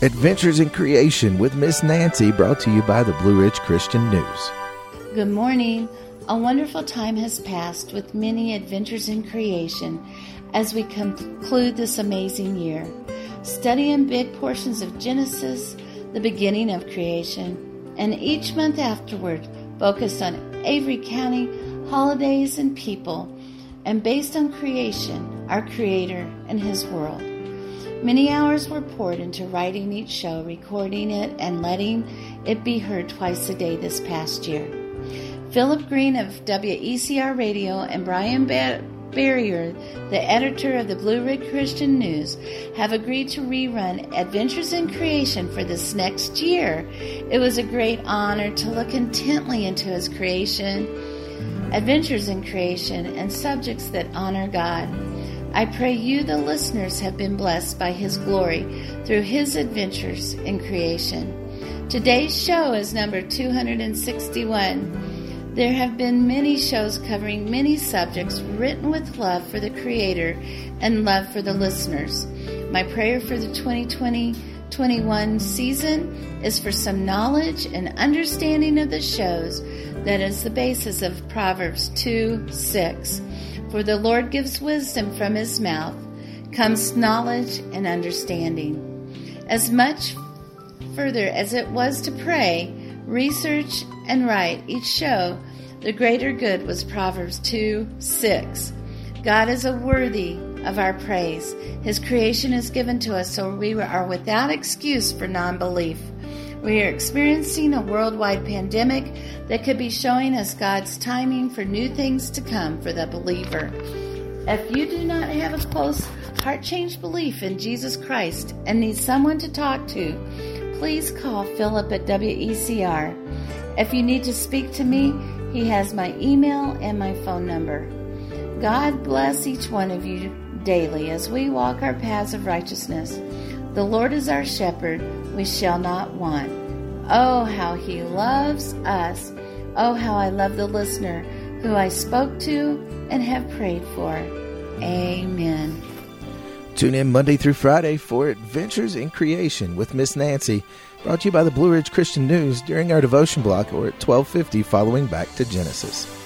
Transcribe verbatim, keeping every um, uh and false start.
Adventures in Creation with Miss Nancy, brought to you by the Blue Ridge Christian News. Good morning. A wonderful time has passed with many adventures in creation as we conclude this amazing year, studying big portions of Genesis, the beginning of creation, and each month afterward focused on Avery County, holidays, and people, and based on creation, our Creator and His world. Many hours were poured into writing each show, recording it, and letting it be heard twice a day this past year. Philip Green of W E C R Radio and Brian ba- Barrier, the editor of the Blue Ridge Christian News, have agreed to rerun Adventures in Creation for this next year. It was a great honor to look intently into His creation, Adventures in Creation, and subjects that honor God. I pray you, the listeners, have been blessed by His glory through His adventures in creation. Today's show is number two hundred sixty-one. There have been many shows covering many subjects written with love for the Creator and love for the listeners. My prayer for the twenty twenty twenty-one season is for some knowledge and understanding of the shows that is the basis of Proverbs two six. For the Lord gives wisdom from His mouth, comes knowledge and understanding. As much further as it was to pray, research, and write each show, the greater good was Proverbs two six. God is a worthy of our praise. His creation is given to us, so we are without excuse for non-belief. We are experiencing a worldwide pandemic that could be showing us God's timing for new things to come for the believer. If you do not have a close heart-changed belief in Jesus Christ and need someone to talk to, please call Philip at W E C R. If you need to speak to me, he has my email and my phone number. God bless each one of you daily as we walk our paths of righteousness. The Lord is our shepherd, we shall not want. Oh, how He loves us. Oh, how I love the listener who I spoke to and have prayed for. Amen. Tune in Monday through Friday for Adventures in Creation with Miss Nancy, brought to you by the Blue Ridge Christian News during our devotion block or at twelve fifty following Back to Genesis.